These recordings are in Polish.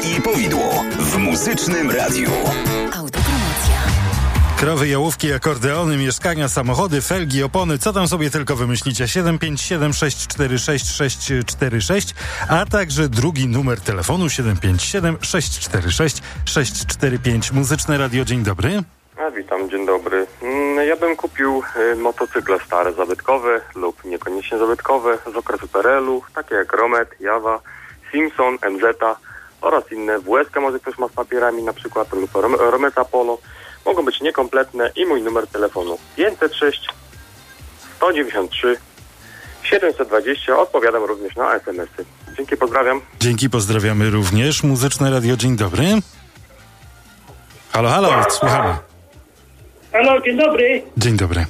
i powidło w Muzycznym Radiu. Autopromocja. Krowy, jałówki, akordeony, mieszkania, samochody, felgi, opony, co tam sobie tylko wymyślicie. 757 646 646, a także drugi numer telefonu 757 646 645. Muzyczne Radio, dzień dobry. Witam, dzień dobry. Ja bym kupił motocykle stare, zabytkowe lub niekoniecznie zabytkowe z okresu PRL-u, takie jak Romet, Jawa, Simpson, MZ oraz inne. WSK może ktoś ma z papierami na przykład lub Rometa Polo. Mogą być niekompletne i mój numer telefonu 506 193 720. Odpowiadam również na SMS-y. Dzięki, pozdrawiam. Dzięki, pozdrawiamy również. Muzyczne Radio, dzień dobry. Halo, halo, słuchamy. Halo, dzień dobry. Dzień dobry.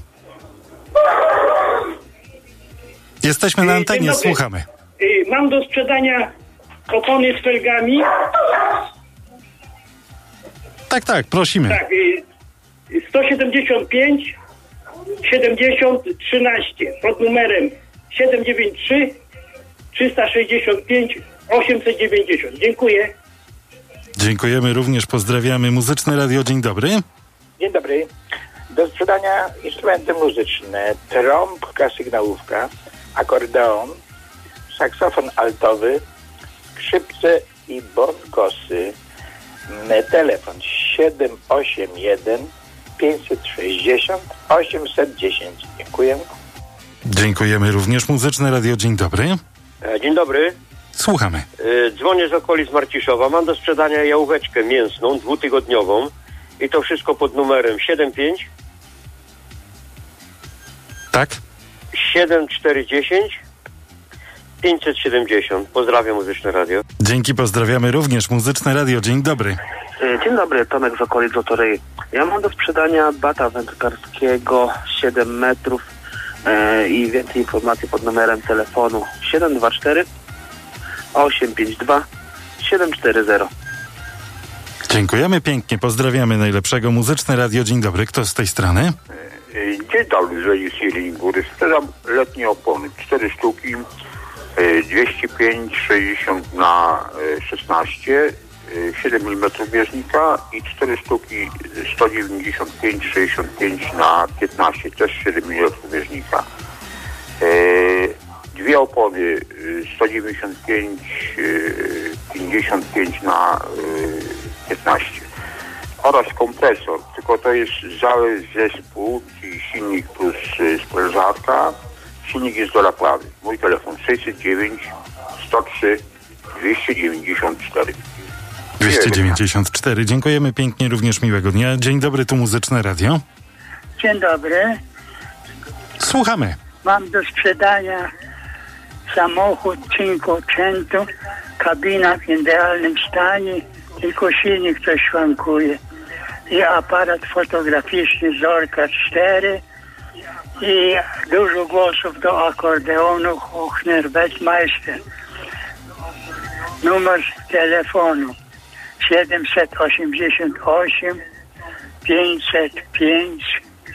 Jesteśmy na antenie, dobry. słuchamy. Mam do sprzedania opony z felgami. Tak, prosimy. Tak, 175 70 13 pod numerem 793 365 890. Dziękuję. Dziękujemy również, pozdrawiamy. Muzyczne Radio, dzień dobry. Dzień dobry. Do sprzedania instrumenty muzyczne, trąbka, sygnałówka, akordeon, saksofon altowy, skrzypce i bongosy. Telefon 781 560 810. Dziękuję. Dziękujemy również. Muzyczne Radio, dzień dobry. Dzień dobry. Słuchamy. Dzwonię z okolic Marciszowa. Mam do sprzedania jałóweczkę mięsną, 2-tygodniową i to wszystko pod numerem 75 Tak? 7410 570. Pozdrawiam, Muzyczne Radio. Dzięki, pozdrawiamy również. Muzyczne Radio, dzień dobry. Dzień dobry, Tomek z okolic Zotoryi. Ja mam do sprzedania bata wędkarskiego 7 metrów i więcej informacji pod numerem telefonu 724 852 740. Dziękujemy pięknie, pozdrawiamy najlepszego. Muzyczne Radio, dzień dobry. Kto z tej strony? Dzień dobry, z Jelingóry. Sprzedam letnie opony, 4 sztuki, 205 60 na 16, 7 mm bieżnika i 4 sztuki 195 65 na 15, też 7 mm bieżnika. Dwie opony 195 55 na 15 oraz kompresor, tylko to jest cały zespół, czyli silnik plus sprężarka. Silnik jest do naprawy. Mój telefon 609 103 294. 294. Dziękujemy pięknie, również miłego dnia. Dzień dobry, tu Muzyczne Radio. Dzień dobry. Słuchamy. Mam do sprzedania samochód Cinquecento, kabina w idealnym stanie, tylko silnik coś szwankuje. I aparat fotograficzny Zorka 4 i dużo głosów do akordeonu Hochner Weltmeister. Numer telefonu 788 505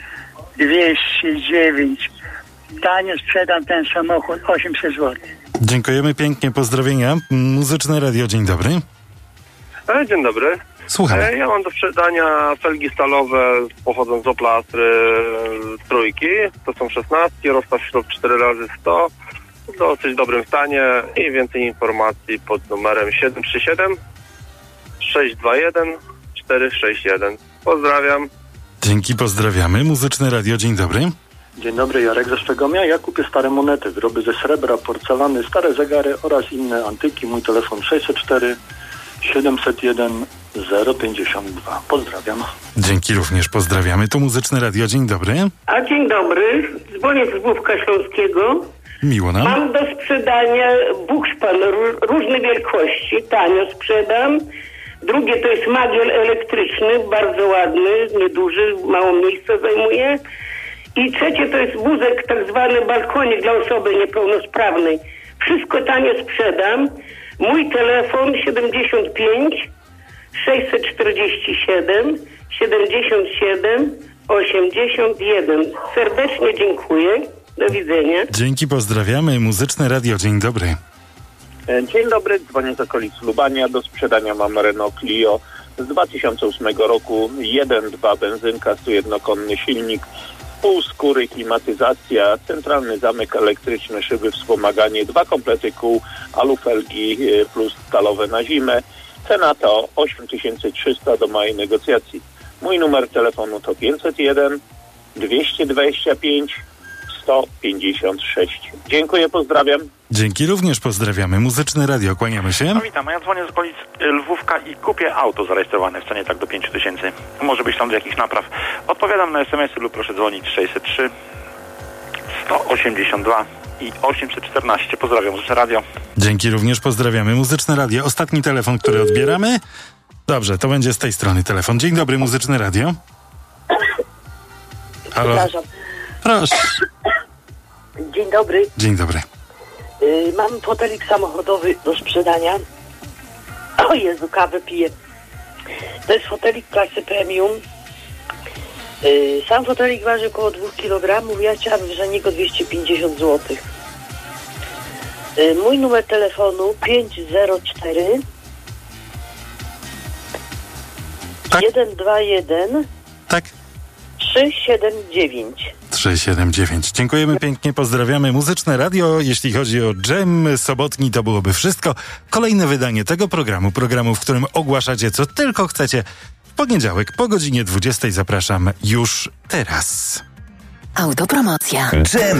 209. Tanio sprzedam ten samochód 800 zł. Dziękujemy pięknie, pozdrowienia. Muzyczne Radio, dzień dobry. Dzień dobry. Słuchamy. Ja mam do sprzedania felgi stalowe pochodząc z Opla trójki. To są 16, rozstaw śrub 4x100. W dosyć dobrym stanie i więcej informacji pod numerem 737 621 461. Pozdrawiam. Dzięki, pozdrawiamy. Muzyczne Radio, dzień dobry. Dzień dobry, Jarek ze Szczegomia. Ja kupię stare monety, wyroby ze srebra, porcelany, stare zegary oraz inne antyki. Mój telefon 604 701 052. Pozdrawiam. Dzięki również, pozdrawiamy. Tu Muzyczne Radio, dzień dobry. A dzień dobry, dzwonię z Główka Śląskiego. Miło nam. Mam do sprzedania bukszpan różnej wielkości, tanio sprzedam. Drugie to jest magiel elektryczny, bardzo ładny, nieduży, mało miejsca zajmuje. I trzecie to jest wózek, tak zwany balkonik dla osoby niepełnosprawnej. Wszystko tanio sprzedam. Mój telefon 75 647 77 81. Serdecznie dziękuję. Do widzenia. Dzięki, pozdrawiamy. Muzyczne Radio, dzień dobry. Dzień dobry, dzwonię z okolic Lubania. Do sprzedania mam Renault Clio z 2008 roku. 1.2 benzynka, 101-konny silnik, pół skóry, klimatyzacja, centralny zamek elektryczny, szyby, wspomaganie, 2 komplety kół, alufelgi plus stalowe na zimę. Cena to 8300 do mojej negocjacji. Mój numer telefonu to 501 225 156. Dziękuję, pozdrawiam. Dzięki, również pozdrawiamy. Muzyczne Radio, kłaniamy się. No witam, ja dzwonię z okolic Lwówka i kupię auto zarejestrowane w cenie tak do 5000. Może być tam do jakichś napraw. Odpowiadam na SMS-y lub proszę dzwonić 603 182 i 814. Pozdrawiam, Muzyczne Radio. Dzięki, również pozdrawiamy. Muzyczne Radio. Ostatni telefon, który odbieramy. Dobrze, to będzie z tej strony telefon. Dzień dobry, Muzyczne Radio. Halo. Przepraszam. Proszę. Dzień dobry. Dzień dobry. Mam fotelik samochodowy do sprzedania. O Jezu, kawę piję. To jest fotelik klasy premium. Sam fotelik waży około 2 kg. Ja chciałabym za niego 250 zł. Mój numer telefonu 504 121 Tak. 379. 379. Dziękujemy pięknie, pozdrawiamy. Muzyczne Radio. Jeśli chodzi o dżem sobotni, to byłoby wszystko. Kolejne wydanie tego programu, w którym ogłaszacie, co tylko chcecie. W poniedziałek po godzinie 20 zapraszam już teraz. Autopromocja. Dżem